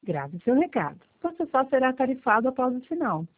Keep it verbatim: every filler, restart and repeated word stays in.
Grave seu recado. Você só será tarifado após o sinal.